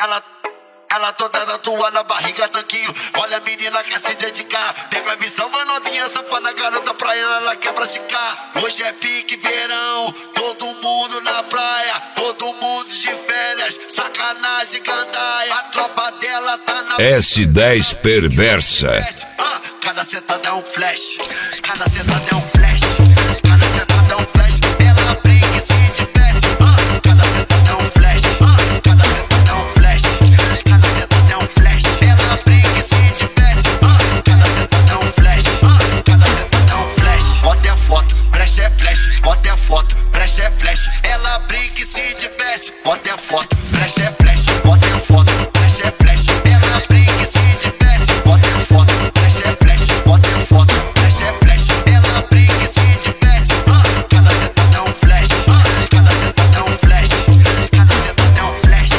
Ela toda tatuada na barriga, tanquinho. Olha a menina quer se dedicar. Pega a visão, vai novinha, safada, garota pra ela quer praticar. Hoje é pique verão, todo mundo na praia, todo mundo de férias, sacanagem, gandaia. A tropa dela tá na S10 perversa. Cada sentada é um flash, cada sentada é um flash, cada sentada é um flash. Ela brinca e se diverte. Cada sentada é um flash, cada sentada é um flash, cada sentada é um flash. Ela brinca e se diverte. Cada sentada é um flash, cada sentada é um flash. Bota a foto, flash é flash, bota a foto, flash é flash. Ela brinca e se diverte. Bota a foto, flash é flash, bota a foto, flash é flash. Ela brinca e se diverte. Bota a foto, flash é flash, bota a foto, flash é flash. Ela brinca e se diverte. Cada sentada é um flash, cada sentada é um flash, cada sentada é um flash.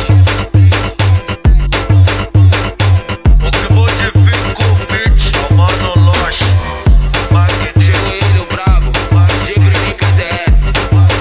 O que modifica o beat é o Mano Loche. Chegou ele, o brabo, DJ Clínicas ZS.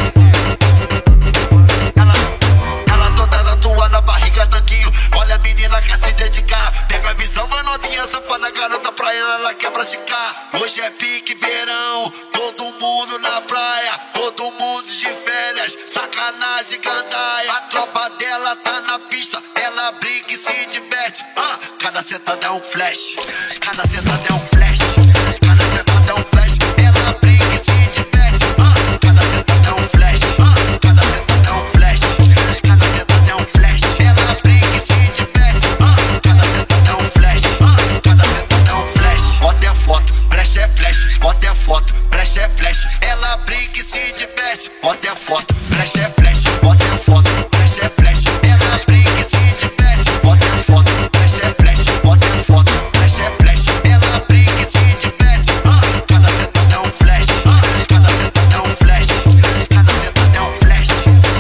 Ela toda tatuada na barriga, tanquinho. Olha a menina quer se dedicar. Pega a visão, vai novinha, safada, garota pra ela quer praticar. Hoje é pique verão, todo mundo na praia, todo mundo de férias, sacanagem, gandaia. A tropa dela tá na pista, ela brinca e se diverte. Cada sentada é um flash, cada sentada é um flash, cada sentada é um flash. Ela brinca e se diverte. Cada sentada é um flash, cada sentada é um flash, cada sentada é um flash. Ela brinca e se diverte. Cada sentada é um flash, cada sentada é um flash. Bota a foto, flash é flash, bota a foto, flash é flash. Ela brinca e se diverte. Bota a foto, flash é flash, bota a foto, flash é flash. Ela brinca e se diverte. Bota a foto, flash é flash, bota a foto, flash é flash. Ela brinca e se diverte. Cada sentada é um flash, cada sentada é um flash, cada sentada é um flash.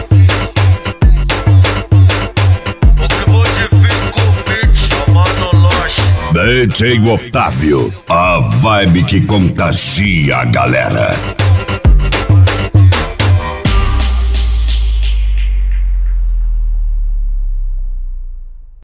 O que modifica o beat é o Mano Loche. DJ Otávio, a vibe que contagia a galera.